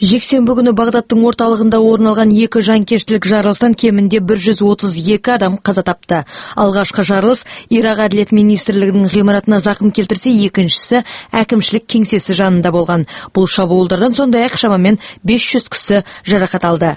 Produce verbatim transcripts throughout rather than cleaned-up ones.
Жексенбі күні Бағдаттың орталығында орын алған екі жанкештілік жарылыстан кемінде бір жүз отыз екі адам қаза тапты. Алғашқы жарылыс Ирак әділет министрлігінің ғимаратына зақым келтірсе, екіншісі әкімшілік кеңсесі жанында болған. Бұл шабуылдардан сондай-ақ шамамен бес жүз кісі жарақат алды.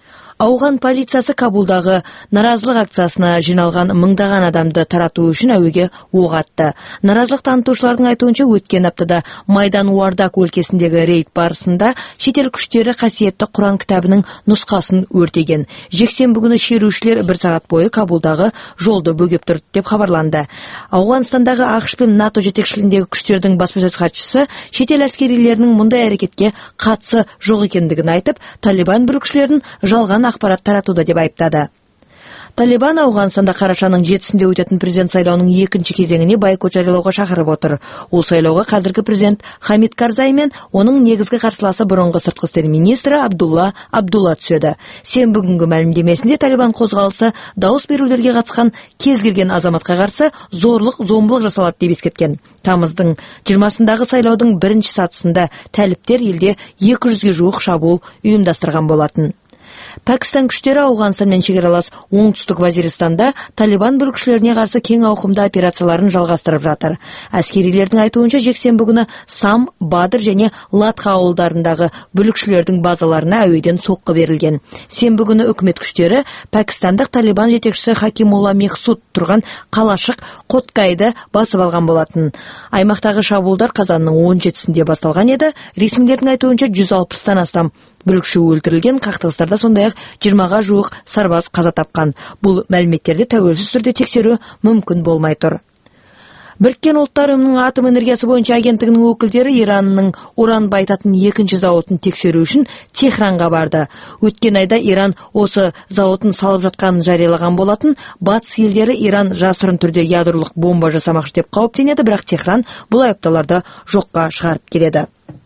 Ауған полициясы Кабулдағы наразылық акциясына жиналған мыңдаған адамды тарату үшін әуеге оқ атты. Наразылық танытушылардың айтуынша, өткен аптада Майдан Уардак өлкесіндегі рейд барысында шетел күштері қасиетті Құран кітабының нұсқасын өртеген. Жексенбі күні шерушілер бір сағат бойы Кабулдағы жолды бөгеп тұрды деп хабарланды. Ауғанстандағы ақш пен НАТО жетекшілігіндегі күштердің баспасөз хатшысы шетел әскерилерінің мұндай әрекетке қатысы жоқ екендігін айтып, Талибан бүлікшілерін жалған ақпарат таратуда деп айыптады. Талибан Ауғанстанда қарашаның жетісінде өтетін президент сайлауының екінші кезеңіне бойкот жариялауға шақырып отыр. Ол сайлауға қазіргі президент Хамид Карзай мен оның негізгі қарсыласы бұрынғы сыртқы істер министрі Абдулла Абдулла түседі. Сенбі күнгі мәлімдемесінде Талибан қозғалысы дауыс берулерге қатысқан кез келген азаматқа қарсы зорлық, зомбылық жасалады деп ескерткен. Тамыздың жиырмасындағы сайлаудың бірінші сатысында тәліптер елде екі жүзге жуық шабуыл ұйымдастырған болатын. Пәкістан күштері Ауғанстанмен шекаралас оңтүстік Вазиристанда Талибан бүлікшілеріне қарсы кең ауқымда операцияларын жалғастырып жатыр. Әскерилердің айтуынша, жексенбі күні Сам, Бадыр және Латха ауылдарындағы бүлікшілердің базаларына әуеден соққы берілген. Сенбі күні үкімет күштері Пәкістандық Талибан жетекшісі Хакимулла Мехсуд тұрған қалашық Коткайды басып алған болатын. Аймақтағы шабуылдар қазанның он жетісінде басталған еді. Ресмилердің айтуынша жүз алпыстан астам бүлікші өлтірілген, қақтығыстарда сондай-ақ жиырмаға жуық сарбаз қаза тапқан. Бұл мәліметтерді тәуелсіз түрде тексеру мүмкін болмай тұр. Біріккен ұлттар ұйымының атом энергиясы бойынша агенттігінің өкілдері Иранның уран байытатын екінші зауытын тексеру үшін Техранға барды. Өткен айда Иран осы зауытын салып жатқанын жариялаған болатын. Батыс елдері Иран жасырын түрде ядролық бомба жасамақшы деп қауіптенеді, бірақ Техран бұл айыптауларды жоққа шығарып келеді.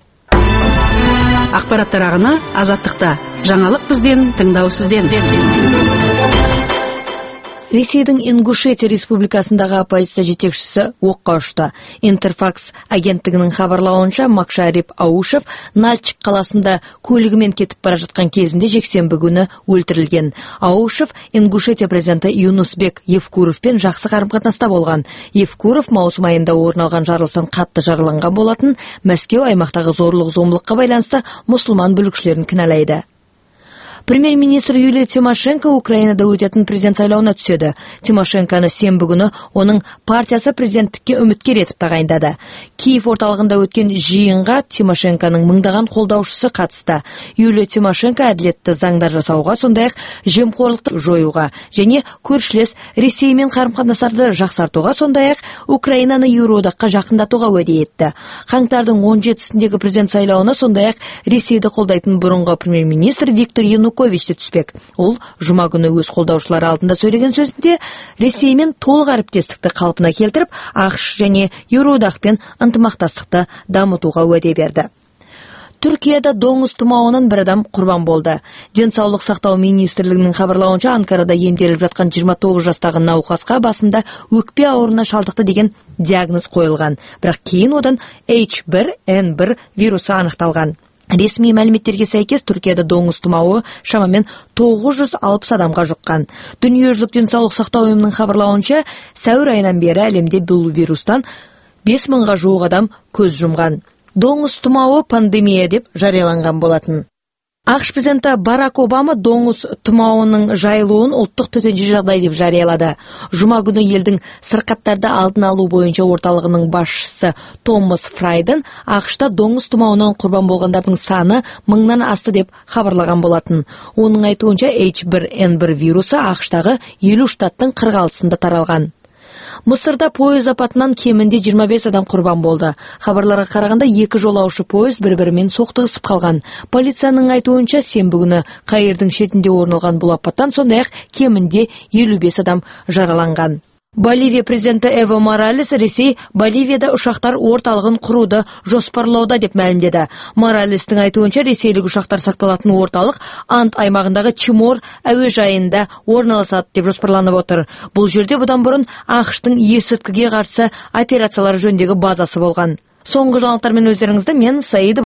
Ақпараттар ағыны Азаттықта. Жаңалық бізден, тыңдау сізден. Ресейдің Ингушетия республикасындағы оппозиция жетекшісі оққа ұшты. Интерфакс агенттігінің хабарлауынша, Макшариб Аушев Нальчик қаласында көлігімен кетіп бара жатқан кезінде жексенбі күні өлтірілген. Аушев Ингушетия президенті Юнусбек Евкуровпен жақсы қарым-қатынаста болған. Евкуров маусым айында орын алған жарылыстан қатты жараланған болатын. Мәскеу аймақтағы зорлық-зомбылыққа байланысты мұсылман бүлікшілерін кінәлайды. Премьер-министр Юлия Тимошенко Украинада өтетін президент сайлауына түседі. Тимошенконы сенбі күні оның партиясы президенттікке үміткер етіп тағайындады. Киев орталығында өткен жиынға Тимошенконың мыңдаған қолдаушысы қатысты. Юлия Тимошенко әділетті заңдар жасауға, сондай-ақ жемқорлықты жоюға және көршілес Ресеймен қарым-қатынастарды жақсартуға, сондай-ақ Украинаны Еуроодаққа жақындатуға уәде етті. Қаңтардың он жетісіндегі президент сайлауына сондай-ақ Ресейді қолдайтын бұрынғы премьер-министр Виктор Януковичті түспек. Ол жұма күні өз қолдаушылары алдында сөйлеген сөзінде Ресеймен толық әріптестікті қалпына келтіріп, ақш және Еуроодақпен ынтымақтастықты дамытуға уәде берді. Түркияда доңыз тұмауынан бір адам құрбан болды. Денсаулық сақтау министрлігінің хабарлауынша, Анкарада емделіп жатқан жиырма тоғыз жастағы науқасқа басында өкпе ауруына шалдықты деген диагноз қойылған. Бірақ кейін одан эйч бір эн бір вирусы анықталған. Ресми мәліметтерге сәйкес, Түркияда доңыз тұмауы шамамен тоғыз жүз алпыс адамға жұққан. Дүниежүзілік денсаулық сақтау ұйымының хабарлауынша, сәуір айынан бері әлемде бұл вирустан бес мыңға жуық адам көз жұмған. Доңыз тұмауы пандемия деп жарияланған болатын. ақш президенті Барак Обама доңыз тұмауының жайылуын ұлттық төтенше жағдай деп жариялады. Жұма күні елдің сырқаттарды алдын алу бойынша орталығының басшысы Томас Фрайден ақшта доңыз тұмауынан құрбан болғандардың саны мыңнан асты деп хабарлаған болатын. Оның айтуынша эйч бір эн бір вирусы ақштағы елу штаттың қырық алтысында таралған. Мысырда пойыз апатынан кемінде жиырма бес адам құрбан болды. Хабарларға қарағанда екі жолаушы пойыз бір-бірімен соқтығысып қалған. Полицияның айтуынша, сенбі күні Каирдің шетінде орын алған бұл апаттан сондай-ақ кемінде елу бес адам жараланған. Боливия президенті Эво Моралес Ресей Боливияда ұшақтар орталығын құруды жоспарлауда деп мәлімдеді. Моралестің айтуынша, ресейлік ұшақтар сақталатын орталық Ант аймағындағы Чимор әуежайында орналасады деп жоспарланып отыр. Бұл жерде бұдан бұрын ақштың есірткіге қарсы операциялары жөніндегі базасы болған. Соңғы жаңалықтармен өздеріңізді мен Саид